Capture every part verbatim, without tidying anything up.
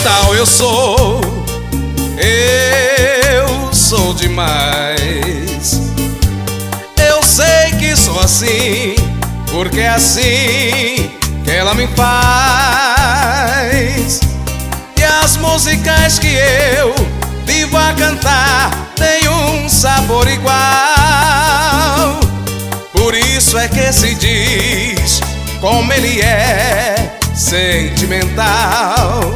tal eu sou? Eu sou demais. Eu sei que sou assim, porque é assim que ela me faz. E as músicas que eu vivo a cantar têm um sabor igual. Por isso é que se diz como ele é sentimental.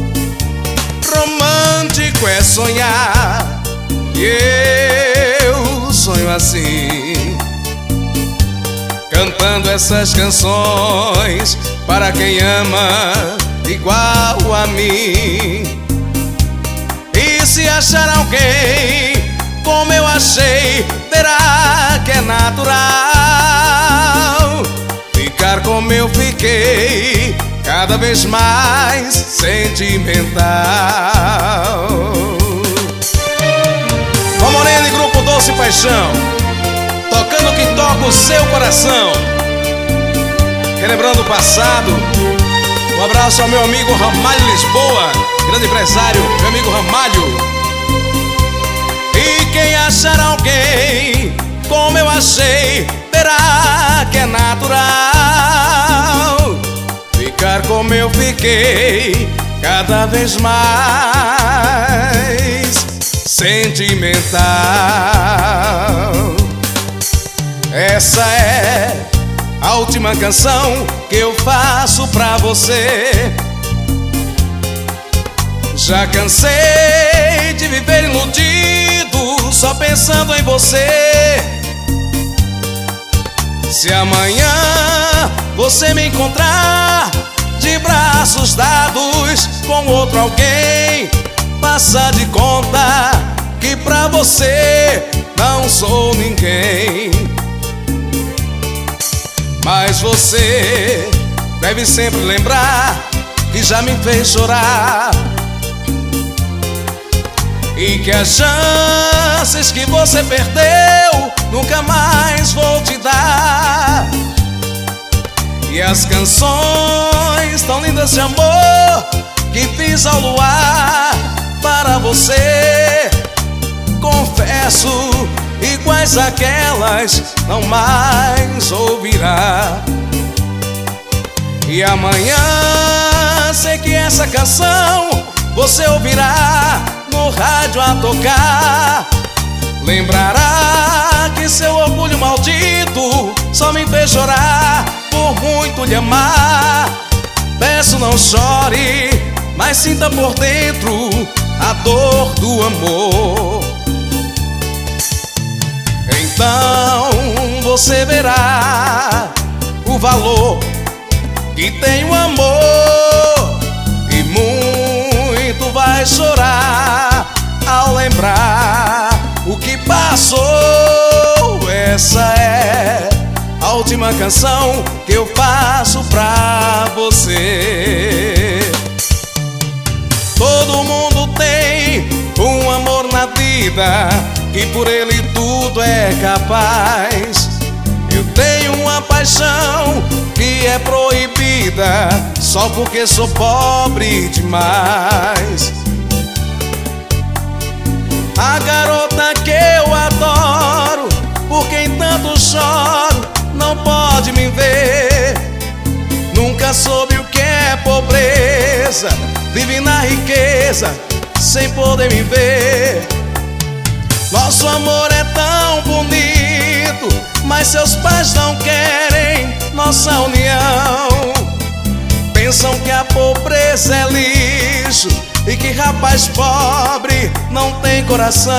Romântico é sonhar, e eu sonho assim, cantando essas canções para quem ama igual a mim. E se achar alguém como eu achei, verá que é natural ficar como eu fiquei, cada vez mais sentimental. Com Morena e Grupo Doce Paixão, tocando o que toca o seu coração. Relembrando o passado, um abraço ao meu amigo Ramalho Lisboa, grande empresário, meu amigo Ramalho. E quem achar alguém como eu achei, verá que é natural ficar como eu fiquei, cada vez mais sentimental. Essa é a última canção que eu faço pra você. Já cansei de viver iludido, só pensando em você. Se amanhã você me encontrar de braços dados com outro alguém, faça de conta que pra você não sou ninguém. Mas você deve sempre lembrar que já me fez chorar, e que as chances que você perdeu nunca mais vou te dar. E as canções tão lindas de amor que fiz ao luar para você, confesso, iguais àquelas não mais ouvirá. E amanhã sei que essa canção você ouvirá no rádio a tocar. Lembrará que seu orgulho maldito só me fez chorar por muito lhe amar. Peço, não chore, mas sinta por dentro a dor do amor. Então você verá o valor que tem o amor, e muito vai chorar ao lembrar o que passou. Essa é a última canção que eu faço pra você. Todo mundo tem um amor na vida, que por ele tudo é capaz. Eu tenho uma paixão que é proibida só porque sou pobre demais. A garota que eu adoro, por quem tanto choro, não pode me ver. Nunca soube o que é pobreza, vive na riqueza sem poder me ver. Nosso amor é tão bonito, mas seus pais não querem nossa união. Pensam que a pobreza é lixo e que rapaz pobre não tem coração.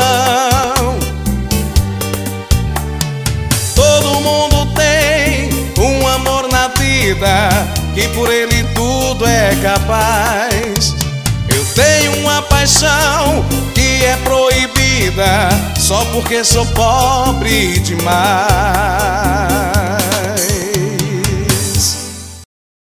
Todo mundo tem um amor na vida, que por ele tudo é capaz. Eu tenho uma paixão que é proibida só porque sou pobre demais.